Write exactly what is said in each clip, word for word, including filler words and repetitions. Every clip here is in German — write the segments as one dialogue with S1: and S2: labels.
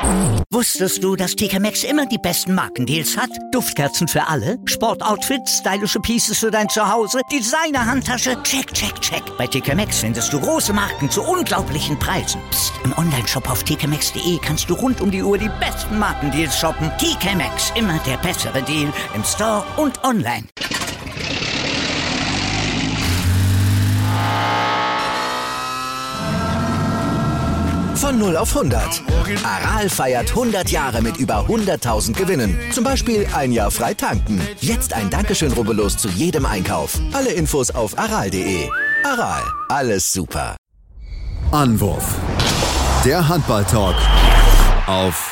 S1: Wusstest du, dass T K Maxx immer die besten Markendeals hat? Duftkerzen für alle, Sportoutfits, stylische Pieces für dein Zuhause, Designer-Handtasche, check, check, check. Bei T K Maxx findest du große Marken zu unglaublichen Preisen. Psst. Im Onlineshop auf t k maxx punkt d e kannst du rund um die Uhr die besten Markendeals shoppen. T K Maxx, immer der bessere Deal im Store und online.
S2: Von null auf hundert. Aral feiert hundert Jahre mit über hunderttausend Gewinnen. Zum Beispiel ein Jahr frei tanken. Jetzt ein Dankeschön, rubbellos zu jedem Einkauf. Alle Infos auf aral punkt de. Aral, alles super.
S3: Anwurf. Der Handball-Talk auf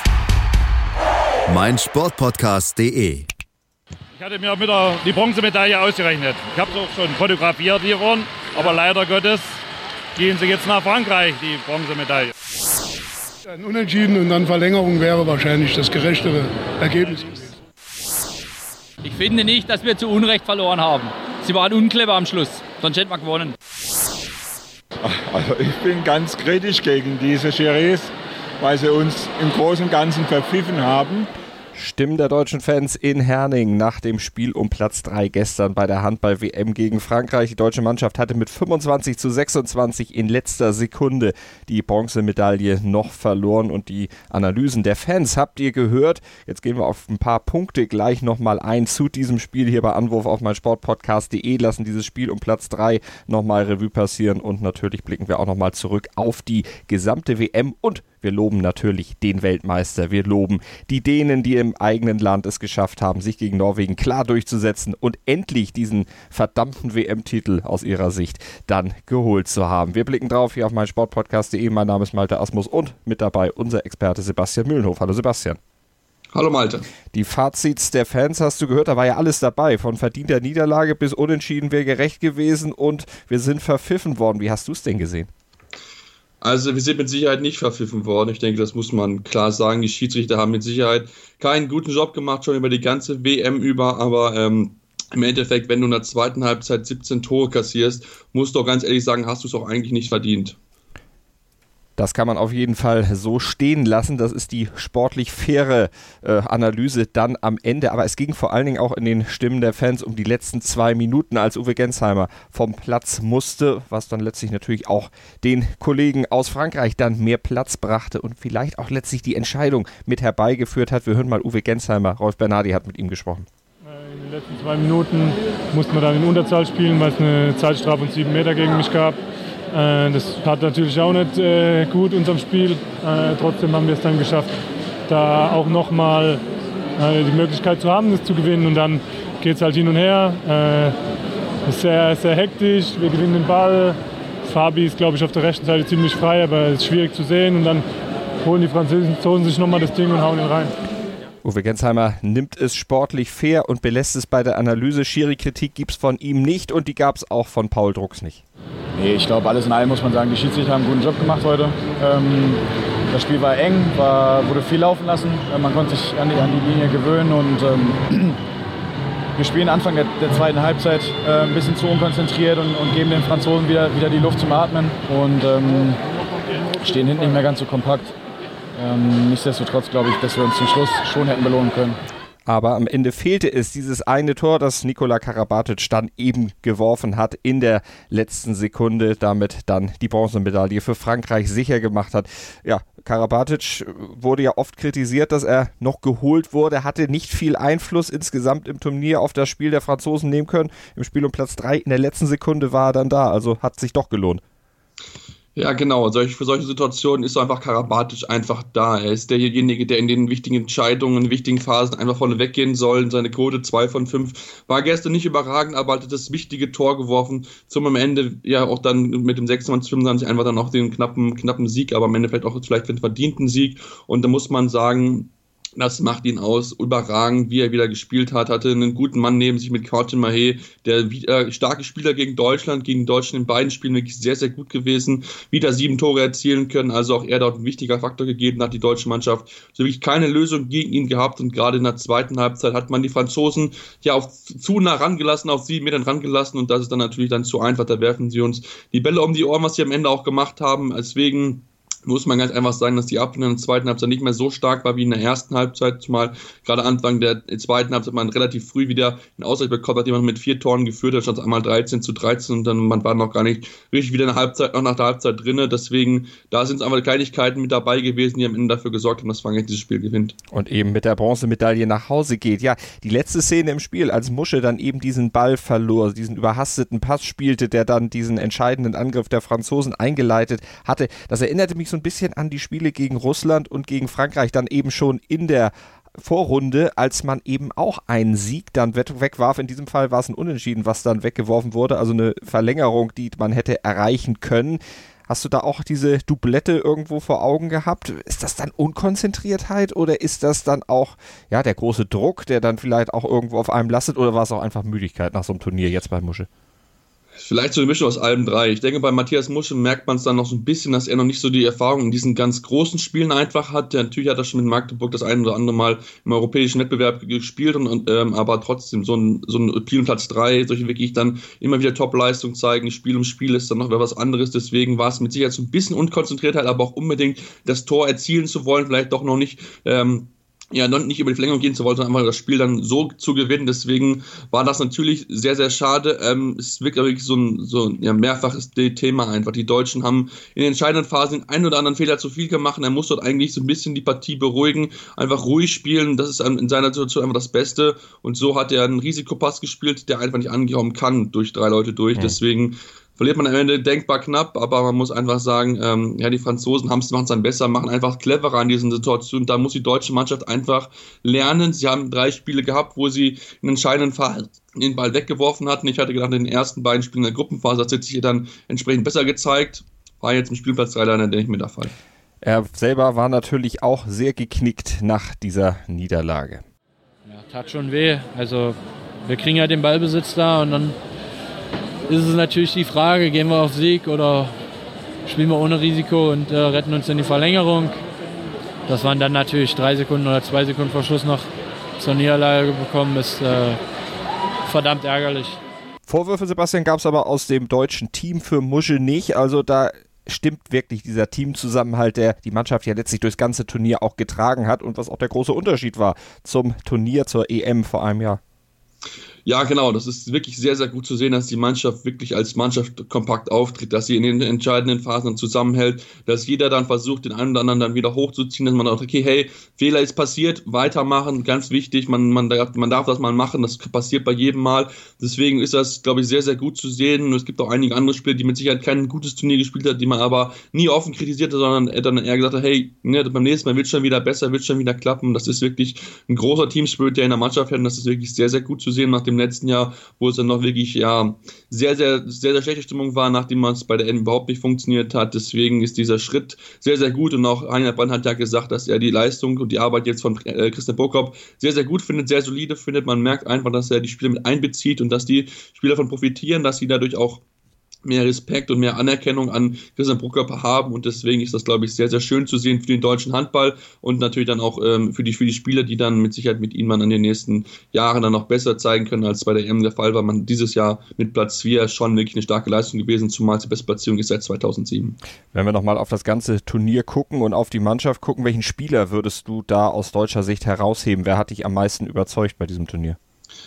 S3: meinsportpodcast punkt de.
S4: Ich hatte mir wieder die Bronzemedaille ausgerechnet. Ich habe es auch schon fotografiert hier vorne, aber leider Gottes gehen sie jetzt nach Frankreich, die Bronzemedaille.
S5: Ein Unentschieden und dann Verlängerung wäre wahrscheinlich das gerechtere Ergebnis.
S6: Ich finde nicht, dass wir zu Unrecht verloren haben. Sie waren unclever am Schluss, sonst hätten wir gewonnen.
S7: Also ich bin ganz kritisch gegen diese Schiris, weil sie uns im Großen und Ganzen verpfiffen haben.
S8: Stimmen der deutschen Fans in Herning nach dem Spiel um Platz drei gestern bei der Handball-W M gegen Frankreich. Die deutsche Mannschaft hatte mit fünfundzwanzig zu sechsundzwanzig in letzter Sekunde die Bronzemedaille noch verloren und die Analysen der Fans habt ihr gehört. Jetzt gehen wir auf ein paar Punkte gleich nochmal ein zu diesem Spiel hier bei Anwurf auf meinsportpodcast punkt de, lassen dieses Spiel um Platz drei nochmal Revue passieren und natürlich blicken wir auch nochmal zurück auf die gesamte W M und wir loben natürlich den Weltmeister. Wir loben die Dänen, die im eigenen Land es geschafft haben, sich gegen Norwegen klar durchzusetzen und endlich diesen verdammten W M-Titel aus ihrer Sicht dann geholt zu haben. Wir blicken drauf hier auf meinsportpodcast punkt de. Mein Name ist Malte Asmus und mit dabei unser Experte Sebastian Mühlenhof. Hallo Sebastian.
S9: Hallo Malte.
S8: Die Fazits der Fans hast du gehört, da war ja alles dabei. Von verdienter Niederlage bis unentschieden wäre gerecht gewesen und wir sind verpfiffen worden. Wie hast du es denn gesehen?
S9: Also wir sind mit Sicherheit nicht verpfiffen worden. Ich denke, das muss man klar sagen. Die Schiedsrichter haben mit Sicherheit keinen guten Job gemacht, schon über die ganze W M über. Aber ähm, im Endeffekt, wenn du in der zweiten Halbzeit siebzehn Tore kassierst, musst du auch ganz ehrlich sagen, hast du es auch eigentlich nicht verdient.
S8: Das kann man auf jeden Fall so stehen lassen. Das ist die sportlich faire äh, Analyse dann am Ende. Aber es ging vor allen Dingen auch in den Stimmen der Fans um die letzten zwei Minuten, als Uwe Gensheimer vom Platz musste, was dann letztlich natürlich auch den Kollegen aus Frankreich dann mehr Platz brachte und vielleicht auch letztlich die Entscheidung mit herbeigeführt hat. Wir hören mal Uwe Gensheimer. Rolf Bernardi hat mit ihm gesprochen.
S10: In den letzten zwei Minuten mussten wir dann in Unterzahl spielen, weil es eine Zeitstrafe von sieben Meter gegen mich gab. Das hat natürlich auch nicht äh, gut unserem Spiel. Äh, trotzdem haben wir es dann geschafft, da auch nochmal äh, die Möglichkeit zu haben, das zu gewinnen. Und dann geht es halt hin und her. Äh, ist sehr, sehr hektisch. Wir gewinnen den Ball. Fabi ist, glaube ich, auf der rechten Seite ziemlich frei, aber es ist schwierig zu sehen. Und dann holen die Franzosen sich nochmal das Ding und hauen ihn rein.
S8: Uwe Gensheimer nimmt es sportlich fair und belässt es bei der Analyse. Schiri-Kritik gibt es von ihm nicht und die gab es auch von Paul Drucks nicht.
S11: Nee, ich glaube, alles in allem muss man sagen, die Schiedsrichter haben einen guten Job gemacht heute. Ähm, das Spiel war eng, war, wurde viel laufen lassen. Äh, man konnte sich an die, an die Linie gewöhnen und ähm, wir spielen Anfang der, der zweiten Halbzeit äh, ein bisschen zu unkonzentriert und, und geben den Franzosen wieder, wieder die Luft zum Atmen und ähm, stehen hinten nicht mehr ganz so kompakt. Ähm, nichtsdestotrotz glaube ich, dass wir uns zum Schluss schon hätten belohnen können.
S8: Aber am Ende fehlte es dieses eine Tor, das Nikola Karabatic dann eben geworfen hat in der letzten Sekunde, damit dann die Bronzemedaille für Frankreich sicher gemacht hat. Ja, Karabatic wurde ja oft kritisiert, dass er noch geholt wurde, hatte nicht viel Einfluss insgesamt im Turnier auf das Spiel der Franzosen nehmen können. Im Spiel um Platz drei in der letzten Sekunde war er dann da, also hat sich doch gelohnt.
S9: Ja, genau. Solch, für solche Situationen ist so einfach Karabatic einfach da. Er ist derjenige, der in den wichtigen Entscheidungen, in den wichtigen Phasen einfach vorne weggehen soll. Seine Quote zwei von fünf war gestern nicht überragend, aber hat das wichtige Tor geworfen. Zum am Ende ja auch dann mit dem sechsundzwanzig fünfundzwanzig einfach dann auch den knappen, knappen Sieg, aber am Ende vielleicht auch vielleicht den verdienten Sieg. Und da muss man sagen, das macht ihn aus, überragend, wie er wieder gespielt hat, hatte einen guten Mann neben sich mit Courtin Mahé, der wieder starke Spieler gegen Deutschland, gegen Deutschland in beiden Spielen wirklich sehr, sehr gut gewesen, wieder sieben Tore erzielen können, also auch er dort ein wichtiger Faktor gegeben hat, die deutsche Mannschaft, so wirklich keine Lösung gegen ihn gehabt und gerade in der zweiten Halbzeit hat man die Franzosen ja auf zu nah rangelassen, auf sieben Metern rangelassen und das ist dann natürlich dann zu einfach, da werfen sie uns die Bälle um die Ohren, was sie am Ende auch gemacht haben, deswegen muss man ganz einfach sagen, dass die Abwehr in der zweiten Halbzeit nicht mehr so stark war wie in der ersten Halbzeit, zumal gerade Anfang der zweiten Halbzeit man relativ früh wieder einen Ausgleich bekommen hat, den man mit vier Toren geführt hat, statt einmal dreizehn zu dreizehn und dann man war noch gar nicht richtig wieder in der Halbzeit, noch nach der Halbzeit drinne, deswegen, da sind es einfach Kleinigkeiten mit dabei gewesen, die am Ende dafür gesorgt haben, dass Frankreich dieses Spiel gewinnt.
S8: Und eben mit der Bronzemedaille nach Hause geht. Ja, die letzte Szene im Spiel, als Musche dann eben diesen Ball verlor, diesen überhasteten Pass spielte, der dann diesen entscheidenden Angriff der Franzosen eingeleitet hatte, das erinnerte mich so ein bisschen an die Spiele gegen Russland und gegen Frankreich, dann eben schon in der Vorrunde, als man eben auch einen Sieg dann wegwarf. In diesem Fall war es ein Unentschieden, was dann weggeworfen wurde, also eine Verlängerung, die man hätte erreichen können. Hast du da auch diese Doublette irgendwo vor Augen gehabt? Ist das dann Unkonzentriertheit oder ist das dann auch ja der große Druck, der dann vielleicht auch irgendwo auf einem lastet, oder war es auch einfach Müdigkeit nach so einem Turnier jetzt bei Musche?
S9: Vielleicht so eine Mischung aus allem drei. Ich denke, bei Matthias Musche merkt man es dann noch so ein bisschen, dass er noch nicht so die Erfahrung in diesen ganz großen Spielen einfach hat. Ja, natürlich hat er schon mit Magdeburg das ein oder andere Mal im europäischen Wettbewerb gespielt, und, und ähm, aber trotzdem so ein, so ein Spiel um Platz drei, solche wirklich dann immer wieder Top-Leistung zeigen, Spiel um Spiel ist dann noch was anderes. Deswegen war es mit Sicherheit so ein bisschen Unkonzentriertheit, aber auch unbedingt das Tor erzielen zu wollen, vielleicht doch noch nicht ähm, ja, nicht über die Verlängerung gehen zu wollen, sondern einfach das Spiel dann so zu gewinnen. Deswegen war das natürlich sehr, sehr schade. Ähm, es ist wirklich so ein, so ein ja, mehrfaches Thema einfach. Die Deutschen haben in den entscheidenden Phasen den einen oder anderen Fehler zu viel gemacht. Er muss dort eigentlich so ein bisschen die Partie beruhigen, einfach ruhig spielen. Das ist in seiner Situation einfach das Beste. Und so hat er einen Risikopass gespielt, der einfach nicht angehauen kann durch drei Leute durch. Mhm. Deswegen verliert man am Ende denkbar knapp, aber man muss einfach sagen, ähm, ja, die Franzosen machen es dann besser, machen einfach cleverer an diesen Situationen. Da muss die deutsche Mannschaft einfach lernen. Sie haben drei Spiele gehabt, wo sie in entscheidenden Phasen den Ball weggeworfen hatten. Ich hatte gedacht, in den ersten beiden Spielen in der Gruppenphase hat sich hier dann entsprechend besser gezeigt. War jetzt im Spielplatz drei leider nicht mehr der Fall.
S8: Er selber war natürlich auch sehr geknickt nach dieser Niederlage.
S6: Ja, tat schon weh. Also wir kriegen ja den Ballbesitz da und dann ist es natürlich die Frage, gehen wir auf Sieg oder spielen wir ohne Risiko und äh, retten uns in die Verlängerung. Dass man dann natürlich drei Sekunden oder zwei Sekunden vor Schluss noch zur Niederlage bekommen, ist äh, verdammt ärgerlich.
S8: Vorwürfe, Sebastian, gab es aber aus dem deutschen Team für Musche nicht. Also da stimmt wirklich dieser Teamzusammenhalt, der die Mannschaft ja letztlich durchs ganze Turnier auch getragen hat und was auch der große Unterschied war zum Turnier, zur E M vor einem Jahr.
S9: Ja, genau, das ist wirklich sehr, sehr gut zu sehen, dass die Mannschaft wirklich als Mannschaft kompakt auftritt, dass sie in den entscheidenden Phasen zusammenhält, dass jeder dann versucht, den einen oder anderen dann wieder hochzuziehen, dass man sagt, okay, hey, Fehler ist passiert, weitermachen, ganz wichtig, man, man, man darf das mal machen, das passiert bei jedem Mal, deswegen ist das, glaube ich, sehr, sehr gut zu sehen. Und es gibt auch einige andere Spieler, die mit Sicherheit kein gutes Turnier gespielt haben, die man aber nie offen kritisiert hat, sondern dann eher gesagt hat, hey, ne, beim nächsten Mal wird schon wieder besser, wird schon wieder klappen. Das ist wirklich ein großer Teamspirit, der in der Mannschaft hat, und das ist wirklich sehr, sehr gut zu sehen nach dem letzten Jahr, wo es dann noch wirklich ja sehr, sehr, sehr, sehr schlechte Stimmung war, nachdem man es bei der E M überhaupt nicht funktioniert hat. Deswegen ist dieser Schritt sehr, sehr gut, und auch Heiner Brand hat ja gesagt, dass er die Leistung und die Arbeit jetzt von äh, Christian Prokop sehr, sehr gut findet, sehr solide findet. Man merkt einfach, dass er die Spieler mit einbezieht und dass die Spieler davon profitieren, dass sie dadurch auch mehr Respekt und mehr Anerkennung an Christian Prokop haben, und deswegen ist das, glaube ich, sehr, sehr schön zu sehen für den deutschen Handball und natürlich dann auch ähm, für die für die Spieler, die dann mit Sicherheit mit ihnen man in den nächsten Jahren dann noch besser zeigen können, als bei der E M der Fall war. Man dieses Jahr mit Platz vier schon wirklich eine starke Leistung gewesen, zumal die beste Platzierung ist seit zweitausendsieben.
S8: Wenn wir nochmal auf das ganze Turnier gucken und auf die Mannschaft gucken, welchen Spieler würdest du da aus deutscher Sicht herausheben? Wer hat dich am meisten überzeugt bei diesem Turnier?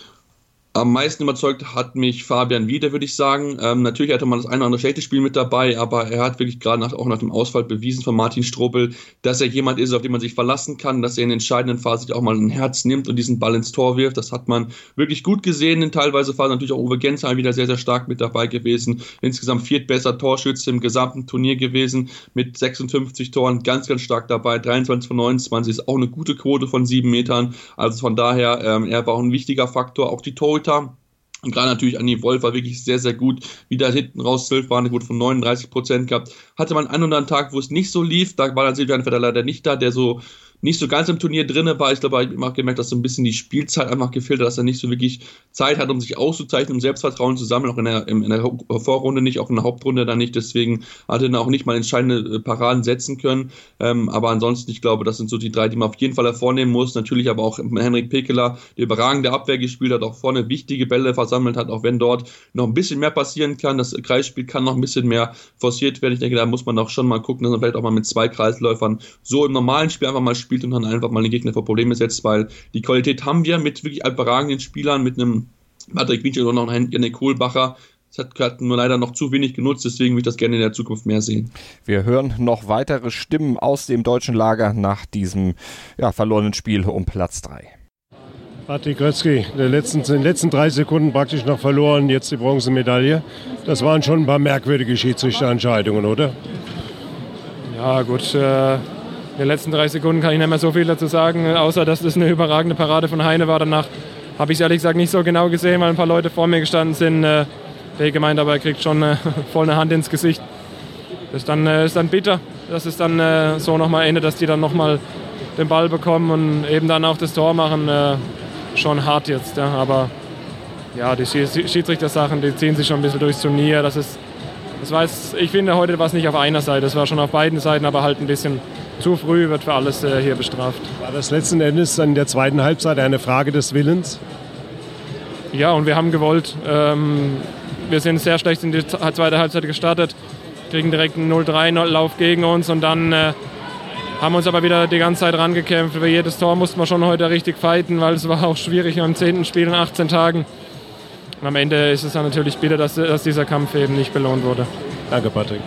S9: Am meisten überzeugt hat mich Fabian Wiede, würde ich sagen. Ähm, natürlich hatte man das eine oder andere schlechte Spiel mit dabei, aber er hat wirklich gerade nach, auch nach dem Ausfall bewiesen von Martin Strobel, dass er jemand ist, auf den man sich verlassen kann, dass er in entscheidenden Phasen sich auch mal ein Herz nimmt und diesen Ball ins Tor wirft. Das hat man wirklich gut gesehen. In teilweise Phasen natürlich auch Uwe Gensheim wieder sehr, sehr stark mit dabei gewesen. Insgesamt viertbester Torschütze im gesamten Turnier gewesen mit sechsundfünfzig Toren, ganz, ganz stark dabei. dreiundzwanzig von neunundzwanzig ist auch eine gute Quote von sieben Metern. Also von daher, ähm, er war auch ein wichtiger Faktor. Auch die Torhüter. Und gerade natürlich Anni Wolf war wirklich sehr, sehr gut. Wieder hinten raus, zwölf war eine Quote von neununddreißig Prozent gehabt. Hatte man einen oder anderen Tag, wo es nicht so lief. Da war dann Silvian Vetter leider nicht da, der so nicht so ganz im Turnier drin war. Ich glaube, ich habe auch gemerkt, dass so ein bisschen die Spielzeit einfach gefehlt hat, dass er nicht so wirklich Zeit hat, um sich auszuzeichnen, um Selbstvertrauen zu sammeln, auch in der, in der Vorrunde nicht, auch in der Hauptrunde dann nicht. Deswegen hat er dann auch nicht mal entscheidende Paraden setzen können. Ähm, aber ansonsten, ich glaube, das sind so die drei, die man auf jeden Fall hervornehmen muss. Natürlich aber auch Henrik Pekeler, der überragende Abwehr gespielt hat, auch vorne wichtige Bälle versammelt hat, auch wenn dort noch ein bisschen mehr passieren kann. Das Kreisspiel kann noch ein bisschen mehr forciert werden. Ich denke, da muss man auch schon mal gucken, dass man vielleicht auch mal mit zwei Kreisläufern so im normalen Spiel einfach mal spielt und dann einfach mal den Gegner vor Probleme setzt, weil die Qualität haben wir mit wirklich überragenden Spielern, mit einem Patrick Winchell und noch einem Janik Kohlbacher. Das hat, hat nur leider noch zu wenig genutzt, deswegen würde ich das gerne in der Zukunft mehr sehen.
S8: Wir hören noch weitere Stimmen aus dem deutschen Lager nach diesem ja, verlorenen Spiel um Platz drei.
S12: Patrick Grötzky, in den letzten, in den letzten drei Sekunden praktisch noch verloren, jetzt die Bronzemedaille. Das waren schon ein paar merkwürdige Schiedsrichterentscheidungen, oder?
S10: Ja gut, äh, in den letzten drei Sekunden kann ich nicht mehr so viel dazu sagen, außer dass das eine überragende Parade von Heine war. Danach habe ich es ehrlich gesagt nicht so genau gesehen, weil ein paar Leute vor mir gestanden sind. Äh, der gemeint, aber er kriegt schon äh, voll eine Hand ins Gesicht. Das ist dann, äh, ist dann bitter, dass es dann äh, so nochmal endet, dass die dann nochmal den Ball bekommen und eben dann auch das Tor machen. Äh, schon hart jetzt, ja. Aber ja, die Schiedsrichter-Sachen, die ziehen sich schon ein bisschen durchs Turnier. Das ist, das war jetzt, ich finde, heute war es nicht auf einer Seite, das war schon auf beiden Seiten, aber halt ein bisschen zu früh wird für alles äh, hier bestraft.
S12: War das letzten Endes dann in der zweiten Halbzeit eine Frage des Willens?
S10: Ja, und wir haben gewollt. Ähm, wir sind sehr schlecht in die zweite Halbzeit gestartet, kriegen direkt einen null drei Lauf gegen uns und dann äh, haben uns aber wieder die ganze Zeit rangekämpft. Für jedes Tor mussten wir schon heute richtig fighten, weil es war auch schwierig im zehnten Spiel in achtzehn Tagen. Und am Ende ist es dann natürlich bitter, dass, dass dieser Kampf eben nicht belohnt wurde.
S12: Danke, Patrick.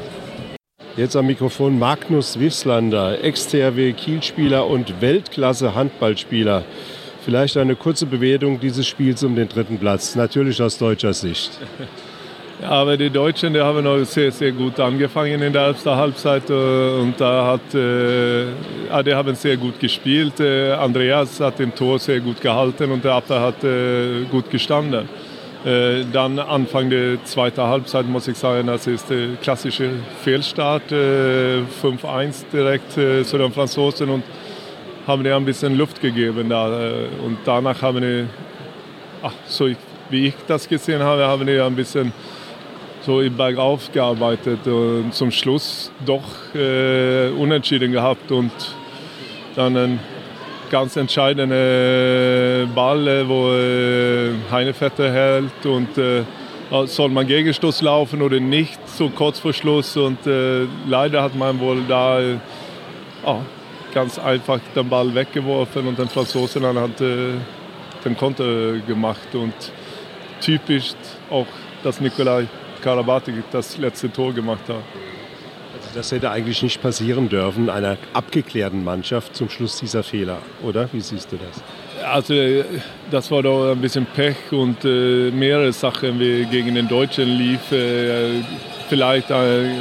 S12: Jetzt am Mikrofon Magnus Wieslander, Ex-T H W Kiel-Spieler und Weltklasse-Handballspieler. Vielleicht eine kurze Bewertung dieses Spiels um den dritten Platz, natürlich aus deutscher Sicht.
S13: Ja, aber die Deutschen, die haben noch sehr, sehr gut angefangen in der ersten Halbzeit und da hat, äh, ja, die haben sehr gut gespielt. Äh, Andreas hat im Tor sehr gut gehalten und der Abwehr hat äh, gut gestanden. Äh, dann Anfang der zweiten Halbzeit muss ich sagen, das ist der klassische Fehlstart, äh, fünf eins direkt äh, zu den Franzosen und haben die ein bisschen Luft gegeben da äh, und danach haben die, ach, so ich, wie ich das gesehen habe, haben die ein bisschen so im Bergauf gearbeitet und zum Schluss doch äh, unentschieden gehabt und dann ein ganz entscheidender Ball, wo äh, Heinevetter hält und äh, soll man Gegenstoß laufen oder nicht, so kurz vor Schluss und äh, leider hat man wohl da äh, oh, ganz einfach den Ball weggeworfen und den Franzosen dann hat äh, den Konter gemacht und typisch auch, dass Nikolai Karabatic das letzte Tor gemacht hat.
S12: Also das hätte eigentlich nicht passieren dürfen, einer abgeklärten Mannschaft zum Schluss dieser Fehler, oder? Wie siehst du das?
S13: Also das war doch ein bisschen Pech und äh, mehrere Sachen wie gegen den Deutschen lief. Äh, vielleicht äh,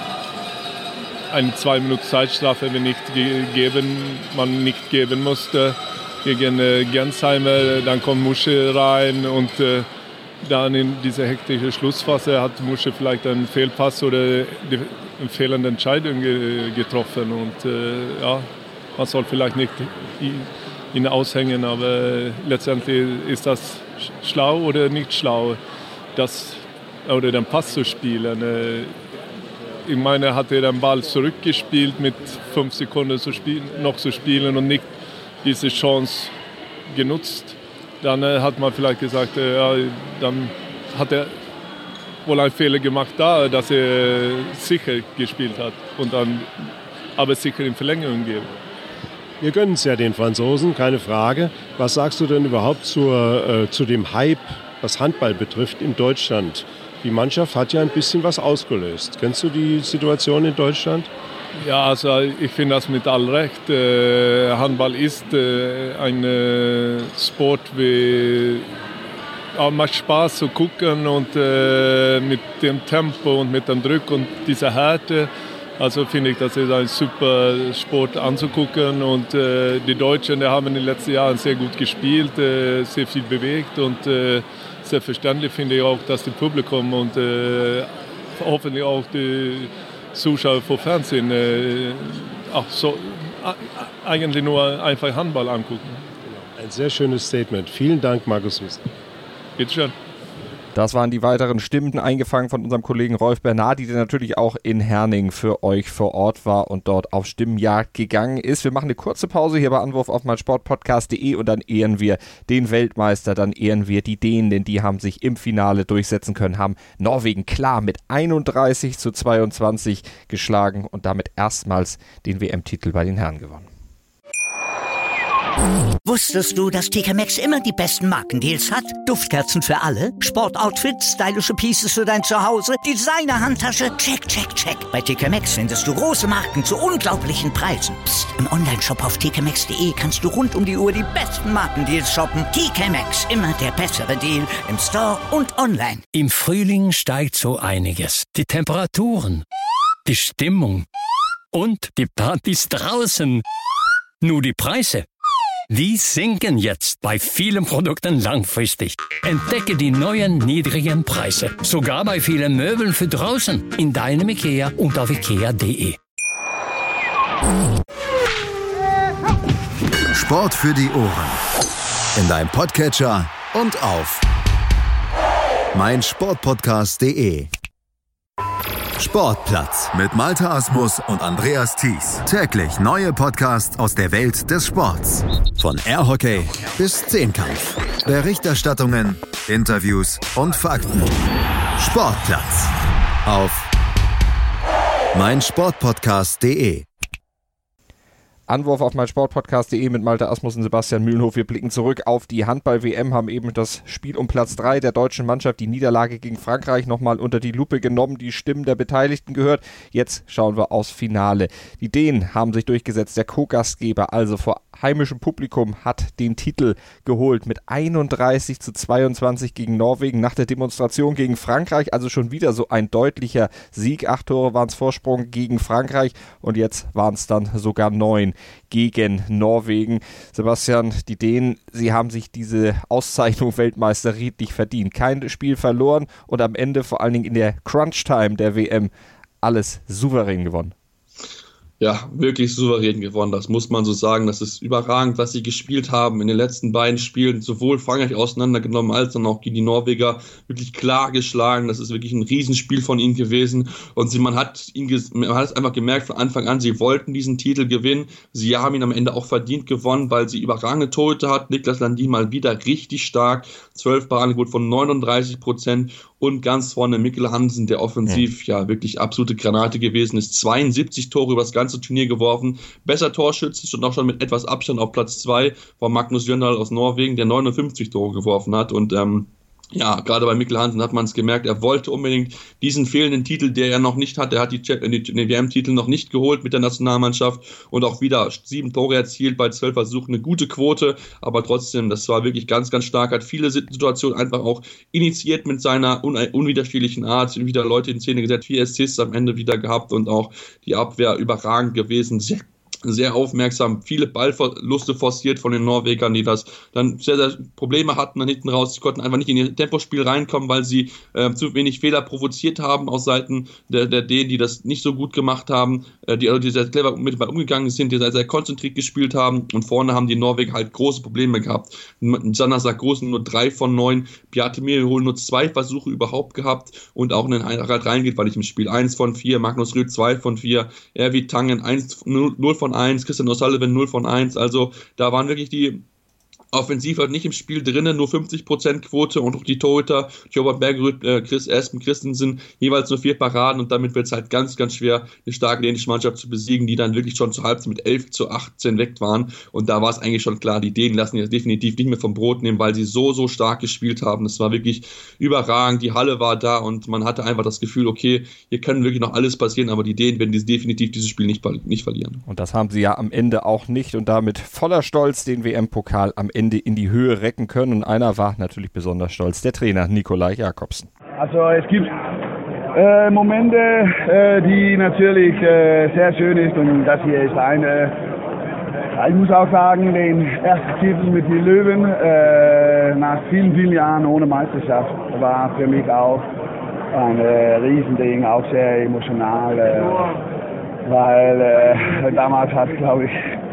S13: eine zwei Minuten Zeitstrafe, wenn nicht geben, man nicht geben musste. Gegen äh, Gensheimer, dann kommt Musche rein und äh, dann in dieser hektischen Schlussphase hat Musche vielleicht einen Fehlpass oder die, eine fehlende Entscheidung ge, getroffen. Und äh, ja, man soll vielleicht nicht ihn aushängen, aber letztendlich ist das schlau oder nicht schlau, das, oder den Pass zu spielen. Ich meine, hat er den Ball zurückgespielt mit fünf Sekunden zu spielen, noch zu spielen und nicht diese Chance genutzt. Dann äh, hat man vielleicht gesagt, äh, ja, dann hat er wohl einen Fehler gemacht da, dass er sicher gespielt hat und dann aber sicher in Verlängerung geben.
S12: Wir gönnen es ja den Franzosen, keine Frage. Was sagst du denn überhaupt zur, äh, zu dem Hype, was Handball betrifft, in Deutschland? Die Mannschaft hat ja ein bisschen was ausgelöst. Kennst du die Situation in Deutschland?
S13: Ja, also ich finde das mit all recht. Äh, Handball ist äh, ein äh, Sport, wie ja, macht Spaß zu gucken und äh, mit dem Tempo und mit dem Druck und dieser Härte. Also finde ich, das ist ein super Sport anzugucken und äh, die Deutschen, die haben in den letzten Jahren sehr gut gespielt, äh, sehr viel bewegt und äh, selbstverständlich finde ich auch, dass das Publikum und äh, hoffentlich auch die Zuschauer vor Fernsehen äh, auch so eigentlich nur einfach Handball angucken.
S12: Ein sehr schönes Statement. Vielen Dank, Markus Wiesler.
S13: Bitte schön.
S8: Das waren die weiteren Stimmen, eingefangen von unserem Kollegen Rolf Bernardi, der natürlich auch in Herning für euch vor Ort war und dort auf Stimmenjagd gegangen ist. Wir machen eine kurze Pause hier bei Anwurf auf meinsportpodcast punkt de und dann ehren wir den Weltmeister, dann ehren wir die Dänen, denn die haben sich im Finale durchsetzen können, haben Norwegen klar mit einunddreißig zu zweiundzwanzig geschlagen und damit erstmals den W M-Titel bei den Herren gewonnen.
S1: Wusstest du, dass T K Maxx immer die besten Markendeals hat? Duftkerzen für alle, Sportoutfits, stylische Pieces für dein Zuhause, Designer-Handtasche, check, check, check. Bei T K Maxx findest du große Marken zu unglaublichen Preisen. Psst. Im Onlineshop auf t k maxx punkt de kannst du rund um die Uhr die besten Markendeals shoppen. T K Maxx, immer der bessere Deal im Store und online.
S14: Im Frühling steigt so einiges. Die Temperaturen, die Stimmung und die Partys draußen. Nur die Preise, die sinken jetzt bei vielen Produkten langfristig. Entdecke die neuen niedrigen Preise, sogar bei vielen Möbeln für draußen, in deinem IKEA und auf ikea punkt de.
S3: Sport für die Ohren. In deinem Podcatcher und auf meinsportpodcast punkt de. Sportplatz mit Malte Asmus und Andreas Thies. Täglich neue Podcasts aus der Welt des Sports. Von Airhockey bis Zehnkampf. Berichterstattungen, Interviews und Fakten. Sportplatz auf meinsportpodcast punkt de.
S8: Anwurf auf meinsportpodcast punkt de mit Malte Asmus und Sebastian Mühlenhof. Wir blicken zurück auf die Handball-W M, haben eben das Spiel um Platz drei der deutschen Mannschaft, die Niederlage gegen Frankreich, nochmal unter die Lupe genommen, die Stimmen der Beteiligten gehört. Jetzt schauen wir aufs Finale. Die Dänen haben sich durchgesetzt, der Co-Gastgeber, also vor heimischem Publikum, hat den Titel geholt mit einunddreißig zu zweiundzwanzig gegen Norwegen nach der Demonstration gegen Frankreich, also schon wieder so ein deutlicher Sieg. Acht Tore waren es Vorsprung gegen Frankreich und jetzt waren es dann sogar neun gegen Norwegen. Sebastian, die Dänen, sie haben sich diese Auszeichnung Weltmeister redlich verdient. Kein Spiel verloren und am Ende vor allen Dingen in der Crunch-Time der W M alles souverän gewonnen.
S9: Ja, wirklich souverän gewonnen, das muss man so sagen. Das ist überragend, was sie gespielt haben in den letzten beiden Spielen. Sowohl Frankreich auseinandergenommen, als dann auch gegen die Norweger wirklich klar geschlagen. Das ist wirklich ein Riesenspiel von ihnen gewesen. Und sie, man, hat ihn, man hat es einfach gemerkt von Anfang an, sie wollten diesen Titel gewinnen. Sie haben ihn am Ende auch verdient gewonnen, weil sie überragende Torhüter hat. Niklas Landin mal wieder richtig stark. zwölf Paradenquote von neununddreißig Prozent. Und ganz vorne Mikkel Hansen, der offensiv ja. ja wirklich absolute Granate gewesen ist. zweiundsiebzig Tore über das ganze Turnier geworfen. Besser Torschütze, und auch schon mit etwas Abstand auf Platz zwei war Magnus Jöndal aus Norwegen, der neunundfünfzig Tore geworfen hat. Und ähm, ja, gerade bei Mikkel Hansen hat man es gemerkt, er wollte unbedingt diesen fehlenden Titel, der er noch nicht hat. Er hat die, die, die W M-Titel noch nicht geholt mit der Nationalmannschaft und auch wieder sieben Tore erzielt bei zwölf Versuchen. Eine gute Quote, aber trotzdem, das war wirklich ganz, ganz stark. Hat viele Situationen einfach auch initiiert mit seiner un- unwiderstehlichen Art. Wieder Leute in Szene gesetzt, vier Assists am Ende wieder gehabt und auch die Abwehr überragend gewesen. Sehr sehr aufmerksam, viele Ballverluste forciert von den Norwegern, die das dann sehr, sehr Probleme hatten dann hinten raus. Sie konnten einfach nicht in ihr Tempospiel reinkommen, weil sie äh, zu wenig Fehler provoziert haben aus Seiten der, der Dänen, die das nicht so gut gemacht haben, äh, die, also die sehr clever mit umgegangen sind, die sehr, sehr konzentriert gespielt haben und vorne haben die Norweger halt große Probleme gehabt. Sanna Sargosen nur drei von neun, Bjarte Mierhol nur zwei Versuche überhaupt gehabt und auch in den Harald reingeht, weil ich im Spiel eins von vier, Magnus Rühl zwei von vier, Erwi Tangen eins, null von eins, Christian O'Sullivan null von eins, also da waren wirklich die offensiv halt nicht im Spiel drinnen, nur fünfzig Prozent Quote und auch die Torhüter, Jobert Bergerud, äh, Chris Espen Christensen, jeweils nur vier Paraden und damit wird es halt ganz, ganz schwer, eine starke dänische Mannschaft zu besiegen, die dann wirklich schon zur Halbzeit mit elf zu achtzehn weg waren und da war es eigentlich schon klar, die Dänen lassen jetzt definitiv nicht mehr vom Brot nehmen, weil sie so, so stark gespielt haben, das war wirklich überragend, die Halle war da und man hatte einfach das Gefühl, okay, hier kann wirklich noch alles passieren, aber die Dänen werden definitiv dieses Spiel nicht, nicht verlieren.
S8: Und das haben sie ja am Ende auch nicht und damit voller Stolz den W M-Pokal am Ende in die Höhe recken können. Und einer war natürlich besonders stolz, der Trainer Nikolai Jakobsen.
S15: Also es gibt äh, Momente, äh, die natürlich äh, sehr schön ist und das hier ist eine, ich muss auch sagen, den ersten Titel mit den Löwen äh, nach vielen, vielen Jahren ohne Meisterschaft war für mich auch ein äh, Riesending, auch sehr emotional, äh, weil äh, damals hat, glaube ich,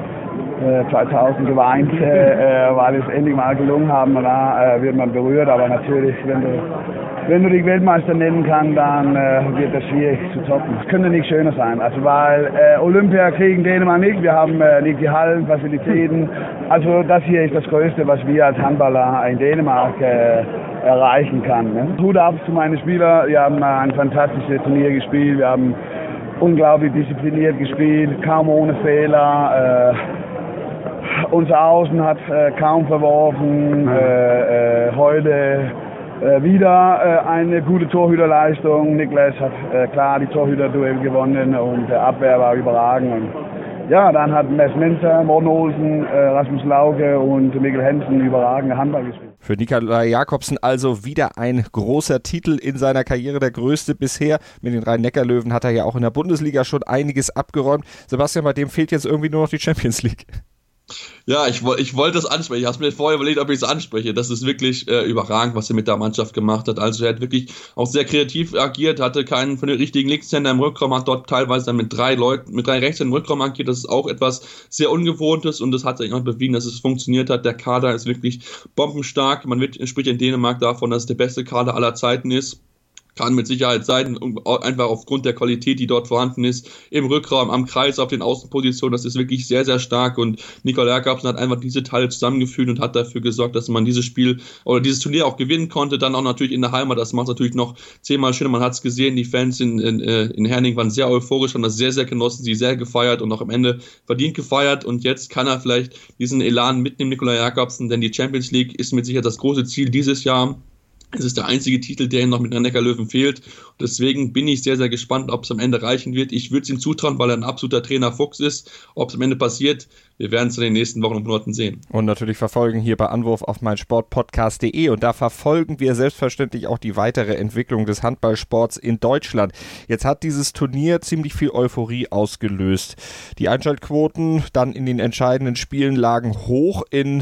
S15: äh, zweitausend geweint, äh, äh, weil es endlich mal gelungen haben. Und da äh, wird man berührt, aber natürlich, wenn du, wenn du dich Weltmeister nennen kannst, dann äh, wird das schwierig zu toppen. Es könnte nicht schöner sein, also weil äh, Olympia kriegen Dänemark nicht, wir haben äh, nicht die Hallen, Facilitäten. Also das hier ist das Größte, was wir als Handballer in Dänemark äh, erreichen kann. Ne? Hut ab zu meinen Spielern, wir haben ein fantastisches Turnier gespielt, wir haben unglaublich diszipliniert gespielt, kaum ohne Fehler. Äh, unser Außen hat äh, kaum verworfen, äh, äh, heute äh, wieder äh, eine gute Torhüterleistung. Niklas hat äh, klar die Torhüterduell gewonnen und der Abwehr war überragend. Und ja, dann hat Mess Menzer, Morten Olsen, äh, Rasmus Lauke und Mikkel Hansen überragende Handball gespielt.
S8: Für Nikolaj Jakobsen also wieder ein großer Titel in seiner Karriere, der größte bisher. Mit den Rhein-Neckar-Löwen hat er ja auch in der Bundesliga schon einiges abgeräumt. Sebastian, bei dem fehlt jetzt irgendwie nur noch die Champions League.
S9: Ja, ich, ich wollte das ansprechen. Ich habe mir vorher überlegt, ob ich es anspreche. Das ist wirklich äh, überragend, was er mit der Mannschaft gemacht hat. Also er hat wirklich auch sehr kreativ agiert, hatte keinen von den richtigen Linkshänder im Rückraum, hat dort teilweise dann mit drei Leuten, mit drei Rechtshändern im Rückraum agiert. Das ist auch etwas sehr Ungewohntes und das hat sich auch bewiesen, dass es funktioniert hat. Der Kader ist wirklich bombenstark. Man wird, spricht in Dänemark davon, dass es der beste Kader aller Zeiten ist. Kann mit Sicherheit sein, einfach aufgrund der Qualität, die dort vorhanden ist, im Rückraum, am Kreis, auf den Außenpositionen, das ist wirklich sehr, sehr stark und Nikolaj Jakobsen hat einfach diese Teile zusammengefügt und hat dafür gesorgt, dass man dieses Spiel oder dieses Turnier auch gewinnen konnte, dann auch natürlich in der Heimat, das macht es natürlich noch zehnmal schöner, man hat es gesehen, die Fans in, in, in Herning waren sehr euphorisch, haben das sehr, sehr genossen, sie sehr gefeiert und auch am Ende verdient gefeiert und jetzt kann er vielleicht diesen Elan mitnehmen, Nikolaj Jakobsen, denn die Champions League ist mit Sicherheit das große Ziel dieses Jahr. Es ist der einzige Titel, der ihm noch mit den Rhein-Neckar-Löwen fehlt. Und deswegen bin ich sehr, sehr gespannt, ob es am Ende reichen wird. Ich würde es ihm zutrauen, weil er ein absoluter Trainer-Fuchs ist. Ob es am Ende passiert, wir werden es in den nächsten Wochen und Monaten sehen.
S8: Und natürlich verfolgen hier bei Anwurf auf meinsportpodcast punkt de und da verfolgen wir selbstverständlich auch die weitere Entwicklung des Handballsports in Deutschland. Jetzt hat dieses Turnier ziemlich viel Euphorie ausgelöst. Die Einschaltquoten dann in den entscheidenden Spielen lagen hoch in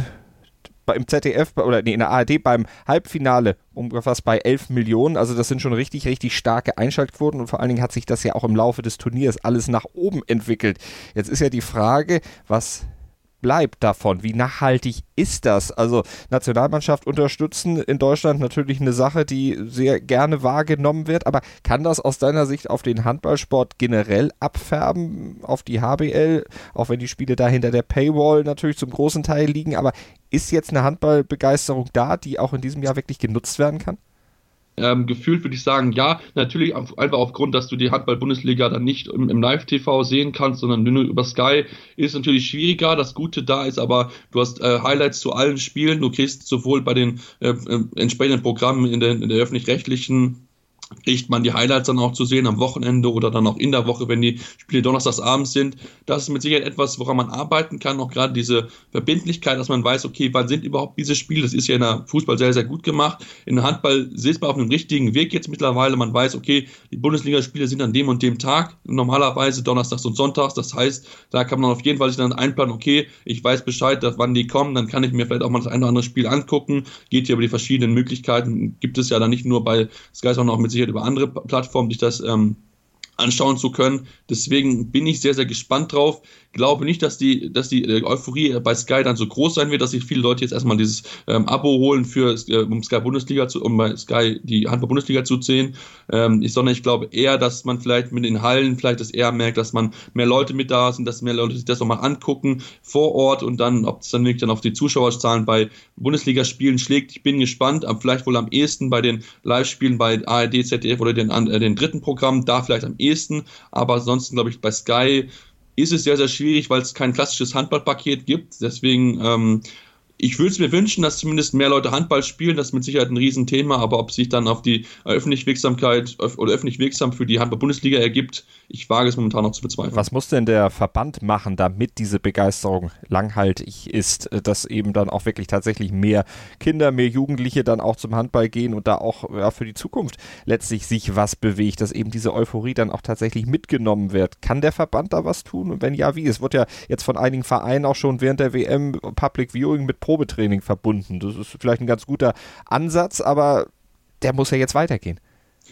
S8: im Z D F oder nee, in der A R D beim Halbfinale umgefasst bei elf Millionen. Also das sind schon richtig, richtig starke Einschaltquoten und vor allen Dingen hat sich das ja auch im Laufe des Turniers alles nach oben entwickelt. Jetzt ist ja die Frage, was bleibt davon? Wie nachhaltig ist das? Also Nationalmannschaft unterstützen in Deutschland natürlich eine Sache, die sehr gerne wahrgenommen wird, aber kann das aus deiner Sicht auf den Handballsport generell abfärben, auf die H B L, auch wenn die Spiele da hinter der Paywall natürlich zum großen Teil liegen, aber ist jetzt eine Handballbegeisterung da, die auch in diesem Jahr wirklich genutzt werden kann?
S9: Ähm, gefühlt würde ich sagen, ja, natürlich auf, einfach aufgrund, dass du die Handball-Bundesliga dann nicht im, im Live-T V sehen kannst, sondern nur über Sky, ist natürlich schwieriger. Das Gute da ist aber, du hast äh, Highlights zu allen Spielen, du kriegst sowohl bei den äh, äh, entsprechenden Programmen in der, in der öffentlich-rechtlichen kriegt man die Highlights dann auch zu sehen am Wochenende oder dann auch in der Woche, wenn die Spiele donnerstagsabends sind. Das ist mit Sicherheit etwas, woran man arbeiten kann, auch gerade diese Verbindlichkeit, dass man weiß, okay, wann sind überhaupt diese Spiele? Das ist ja in der Fußball sehr, sehr gut gemacht. In der Handball ist man auf einem richtigen Weg jetzt mittlerweile. Man weiß, okay, die Bundesligaspiele sind an dem und dem Tag, normalerweise donnerstags und sonntags. Das heißt, da kann man auf jeden Fall sich dann einplanen, okay, ich weiß Bescheid, dass, wann die kommen, dann kann ich mir vielleicht auch mal das eine oder andere Spiel angucken. Geht hier über die verschiedenen Möglichkeiten. Gibt es ja dann nicht nur bei Sky, sondern auch mit Sicherheit über andere Plattformen, sich das ähm, anschauen zu können. Deswegen bin ich sehr, sehr gespannt drauf. Glaube nicht, dass die, dass die Euphorie bei Sky dann so groß sein wird, dass sich viele Leute jetzt erstmal dieses ähm, Abo holen, für, äh, um Sky Bundesliga zu, um bei Sky die Handball-Bundesliga zu sehen. Ähm, ich, sondern ich glaube eher, dass man vielleicht mit den Hallen vielleicht das eher merkt, dass man mehr Leute mit da sind, dass mehr Leute sich das nochmal angucken vor Ort und dann, ob es dann wirklich dann auf die Zuschauerzahlen bei Bundesligaspielen schlägt. Ich bin gespannt, aber vielleicht wohl am ehesten bei den Live-Spielen bei A R D, Z D F oder den, äh, den dritten Programm, da vielleicht am ehesten, aber ansonsten glaube ich bei Sky ist es sehr, sehr schwierig, weil es kein klassisches Handballpaket gibt. Deswegen, ähm, ich würde es mir wünschen, dass zumindest mehr Leute Handball spielen. Das ist mit Sicherheit ein Riesenthema. Aber ob sich dann auf die öffentliche Wirksamkeit oder öffentlich wirksam für die Handball-Bundesliga ergibt, ich wage es momentan noch zu bezweifeln.
S8: Was muss denn der Verband machen, damit diese Begeisterung langhaltig ist, dass eben dann auch wirklich tatsächlich mehr Kinder, mehr Jugendliche dann auch zum Handball gehen und da auch ja, für die Zukunft letztlich sich was bewegt, dass eben diese Euphorie dann auch tatsächlich mitgenommen wird? Kann der Verband da was tun? Und wenn ja, wie? Es wird ja jetzt von einigen Vereinen auch schon während der W M Public Viewing mit Probetraining verbunden. Das ist vielleicht ein ganz guter Ansatz, aber der muss ja jetzt weitergehen.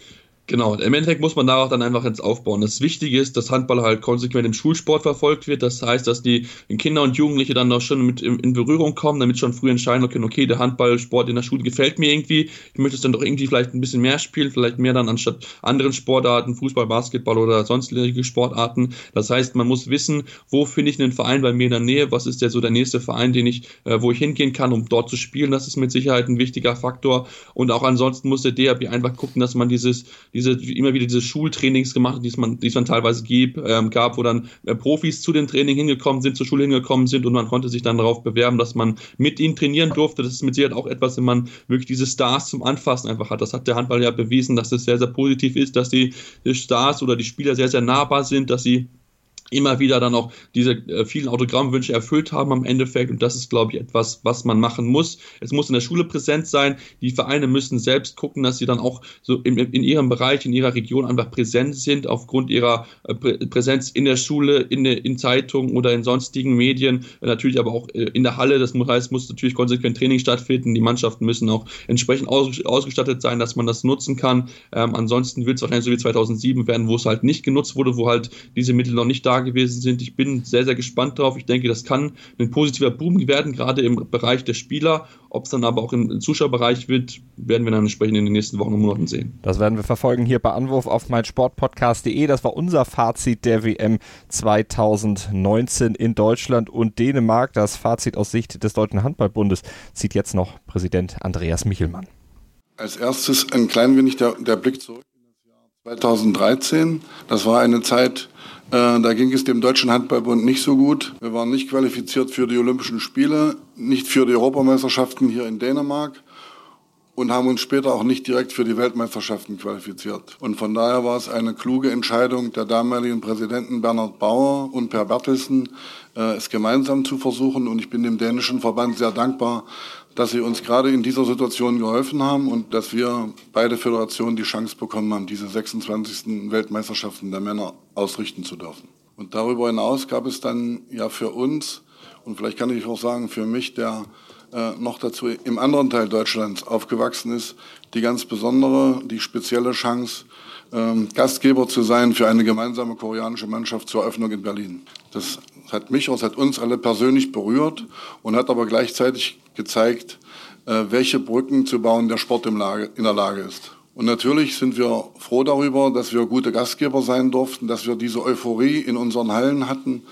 S9: Genau, im Endeffekt muss man darauf dann einfach jetzt aufbauen. Das Wichtige ist, dass Handball halt konsequent im Schulsport verfolgt wird. Das heißt, dass die Kinder und Jugendliche dann auch schon mit in Berührung kommen, damit schon früh entscheiden können, okay, der Handballsport in der Schule gefällt mir irgendwie. Ich möchte es dann doch irgendwie vielleicht ein bisschen mehr spielen, vielleicht mehr dann anstatt anderen Sportarten, Fußball, Basketball oder sonstige Sportarten. Das heißt, man muss wissen, wo finde ich einen Verein bei mir in der Nähe, was ist der so der nächste Verein, den ich, äh, wo ich hingehen kann, um dort zu spielen. Das ist mit Sicherheit ein wichtiger Faktor. Und auch ansonsten muss der D H B einfach gucken, dass man dieses diese immer wieder diese Schultrainings gemacht hat, die es man, die es man teilweise gibt, ähm, gab, wo dann äh, Profis zu den Training hingekommen sind, zur Schule hingekommen sind und man konnte sich dann darauf bewerben, dass man mit ihnen trainieren durfte. Das ist mit Sicherheit auch etwas, wenn man wirklich diese Stars zum Anfassen einfach hat. Das hat der Handball ja bewiesen, dass es sehr, sehr positiv ist, dass die, die Stars oder die Spieler sehr, sehr nahbar sind, dass sie immer wieder dann auch diese äh, vielen Autogrammwünsche erfüllt haben am Endeffekt und das ist, glaube ich, etwas, was man machen muss. Es muss in der Schule präsent sein. Die Vereine müssen selbst gucken, dass sie dann auch so in, in ihrem Bereich, in ihrer Region einfach präsent sind, aufgrund ihrer äh, Prä- Präsenz in der Schule, in, in Zeitungen oder in sonstigen Medien, äh, natürlich aber auch äh, in der Halle. Das heißt, muss natürlich konsequent Training stattfinden. Die Mannschaften müssen auch entsprechend aus, ausgestattet sein, dass man das nutzen kann. Ähm, ansonsten wird es wahrscheinlich so wie zweitausendsieben werden, wo es halt nicht genutzt wurde, wo halt diese Mittel noch nicht da gewesen sind. Ich bin sehr, sehr gespannt drauf. Ich denke, das kann ein positiver Boom werden, gerade im Bereich der Spieler. Ob es dann aber auch im Zuschauerbereich wird, werden wir dann entsprechend in den nächsten Wochen und Monaten sehen.
S8: Das werden wir verfolgen hier bei Anwurf auf meinsportpodcast punkt de. Das war unser Fazit der W M zweitausendneunzehn in Deutschland und Dänemark. Das Fazit aus Sicht des Deutschen Handballbundes zieht jetzt noch Präsident Andreas Michelmann.
S16: Als erstes ein klein wenig der, der Blick zurück in das Jahr zweitausenddreizehn. Das war eine Zeit, da ging es dem Deutschen Handballbund nicht so gut. Wir waren nicht qualifiziert für die Olympischen Spiele, nicht für die Europameisterschaften hier in Dänemark und haben uns später auch nicht direkt für die Weltmeisterschaften qualifiziert. Und von daher war es eine kluge Entscheidung der damaligen Präsidenten Bernhard Bauer und Per Bertelsen, es gemeinsam zu versuchen. Und ich bin dem dänischen Verband sehr dankbar, dass sie uns gerade in dieser Situation geholfen haben und dass wir beide Föderationen die Chance bekommen haben, diese sechsundzwanzigsten Weltmeisterschaften der Männer ausrichten zu dürfen. Und darüber hinaus gab es dann ja für uns, und vielleicht kann ich auch sagen für mich, der äh, noch dazu im anderen Teil Deutschlands aufgewachsen ist, die ganz besondere, die spezielle Chance, ähm, Gastgeber zu sein für eine gemeinsame koreanische Mannschaft zur Eröffnung in Berlin. Das hat mich und hat uns alle persönlich berührt und hat aber gleichzeitig gezeigt, äh, welche Brücken zu bauen der Sport im Lage, in der Lage ist. Und natürlich sind wir froh darüber, dass wir gute Gastgeber sein durften, dass wir diese Euphorie in unseren Hallen hatten.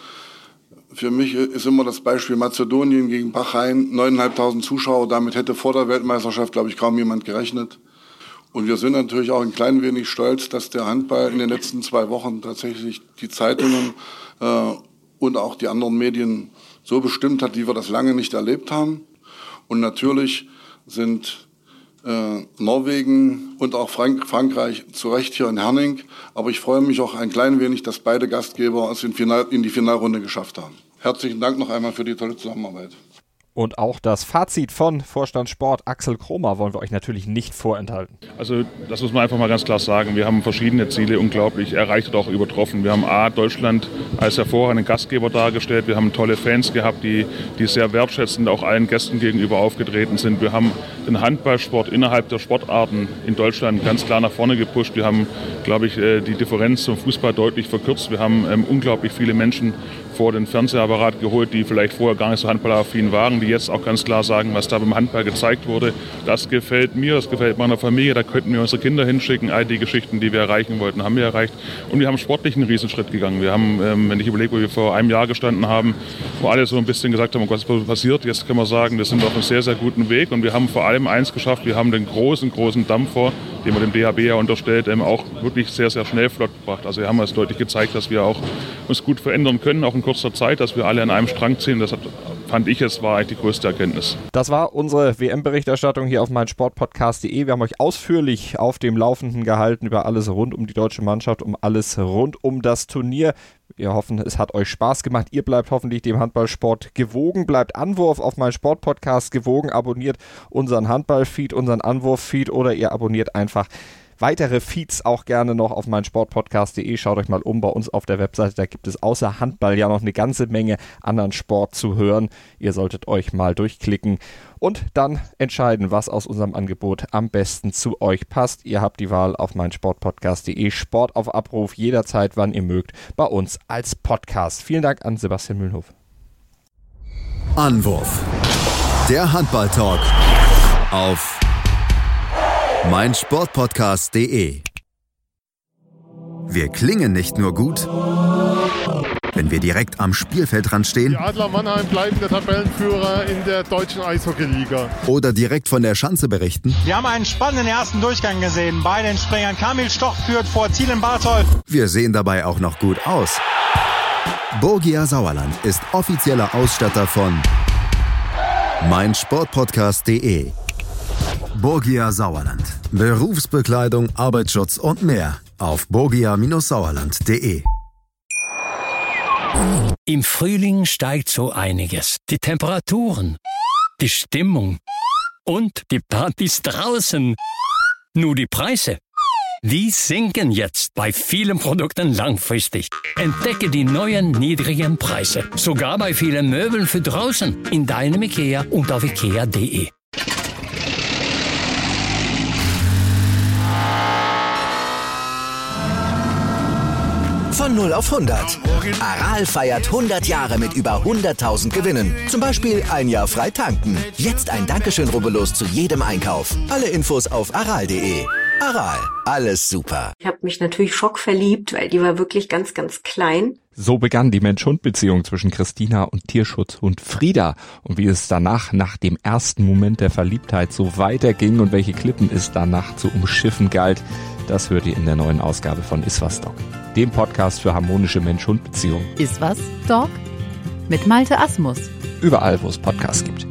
S16: Für mich ist immer das Beispiel Mazedonien gegen Bahrain, neuntausendfünfhundert Zuschauer, damit hätte vor der Weltmeisterschaft, glaube ich, kaum jemand gerechnet. Und wir sind natürlich auch ein klein wenig stolz, dass der Handball in den letzten zwei Wochen tatsächlich die Zeitungen äh, und auch die anderen Medien so bestimmt hat, wie wir das lange nicht erlebt haben. Und natürlich sind äh, Norwegen und auch Frank- Frankreich zu Recht hier in Herning. Aber ich freue mich auch ein klein wenig, dass beide Gastgeber es in, Final- in die Finalrunde geschafft haben. Herzlichen Dank noch einmal für die tolle Zusammenarbeit.
S8: Und auch das Fazit von Vorstand Sport Axel Kromer wollen wir euch natürlich nicht vorenthalten.
S17: Also das muss man einfach mal ganz klar sagen. Wir haben verschiedene Ziele unglaublich erreicht und auch übertroffen. Wir haben A, Deutschland als hervorragenden Gastgeber dargestellt. Wir haben tolle Fans gehabt, die, die sehr wertschätzend auch allen Gästen gegenüber aufgetreten sind. Wir haben den Handballsport innerhalb der Sportarten in Deutschland ganz klar nach vorne gepusht. Wir haben, glaube ich, die Differenz zum Fußball deutlich verkürzt. Wir haben ähm, unglaublich viele Menschen vor den Fernsehapparat geholt, die vielleicht vorher gar nicht so handballaffin waren, die jetzt auch ganz klar sagen, was da beim Handball gezeigt wurde, das gefällt mir, das gefällt meiner Familie, da könnten wir unsere Kinder hinschicken, all die Geschichten, die wir erreichen wollten, haben wir erreicht. Und wir haben sportlich einen Riesenschritt gegangen. Wir haben, ähm, wenn ich überlege, wo wir vor einem Jahr gestanden haben, wo alle so ein bisschen gesagt haben, oh Gott, was ist passiert, jetzt können wir sagen, wir sind auf einem sehr, sehr guten Weg und wir haben vor allem eins geschafft, wir haben den großen, großen Dampfer, den man dem D H B ja unterstellt, ähm, auch wirklich sehr, sehr schnell flott gebracht. Also wir haben es deutlich gezeigt, dass wir auch uns gut verändern können, auch in kurzer Zeit, dass wir alle an einem Strang ziehen. Das hat, fand ich jetzt, war eigentlich die größte Erkenntnis.
S8: Das war unsere W M-Berichterstattung hier auf meinsportpodcast punkt de. Wir haben euch ausführlich auf dem Laufenden gehalten über alles rund um die deutsche Mannschaft, um alles rund um das Turnier. Wir hoffen, es hat euch Spaß gemacht. Ihr bleibt hoffentlich dem Handballsport gewogen. Bleibt Anwurf auf meinsportpodcast gewogen. Abonniert unseren Handballfeed, unseren Anwurf-Feed oder ihr abonniert einfach Weitere Feeds auch gerne noch auf meinsportpodcast punkt de. Schaut euch mal um bei uns auf der Webseite. Da gibt es außer Handball ja noch eine ganze Menge anderen Sport zu hören. Ihr solltet euch mal durchklicken und dann entscheiden, was aus unserem Angebot am besten zu euch passt. Ihr habt die Wahl auf meinsportpodcast punkt de. Sport auf Abruf, jederzeit, wann ihr mögt, bei uns als Podcast. Vielen Dank an Sebastian Mühlenhof.
S3: Anwurf. Der Handball-Talk auf meinsportpodcast punkt de. Wir klingen nicht nur gut, wenn wir direkt am Spielfeldrand stehen.
S18: Die Adler Mannheim bleiben der Tabellenführer in der deutschen Eishockeyliga.
S3: Oder direkt von der Schanze berichten.
S19: Wir haben einen spannenden ersten Durchgang gesehen. Bei den Springern Kamil Stoch führt vor Zielen Barthold.
S3: Wir sehen dabei auch noch gut aus. Borgia Sauerland ist offizieller Ausstatter von meinsportpodcast punkt de. Borgia Sauerland. Berufsbekleidung, Arbeitsschutz und mehr auf borgia Sauerland punkt de.
S14: Im Frühling steigt so einiges. Die Temperaturen, die Stimmung und die Partys draußen. Nur die Preise, die sinken jetzt bei vielen Produkten langfristig. Entdecke die neuen niedrigen Preise. Sogar bei vielen Möbeln für draußen. In deinem IKEA und auf ikea punkt de.
S2: Von null auf hundert. Aral feiert hundert Jahre mit über hunderttausend Gewinnen. Zum Beispiel ein Jahr frei tanken. Jetzt ein Dankeschön, rubbellos zu jedem Einkauf. Alle Infos auf aral punkt de. Aral, alles super.
S20: Ich habe mich natürlich schockverliebt, weil die war wirklich ganz, ganz klein.
S8: So begann die Mensch-Hund-Beziehung zwischen Christina und Tierschutzhund Frieda. Und wie es danach, nach dem ersten Moment der Verliebtheit, so weiterging und welche Klippen es danach zu umschiffen galt, das hört ihr in der neuen Ausgabe von Iswas Dog, dem Podcast für harmonische Mensch-Hund-Beziehungen.
S21: Iswas Dog? Mit Malte Asmus.
S8: Überall, wo es Podcasts gibt.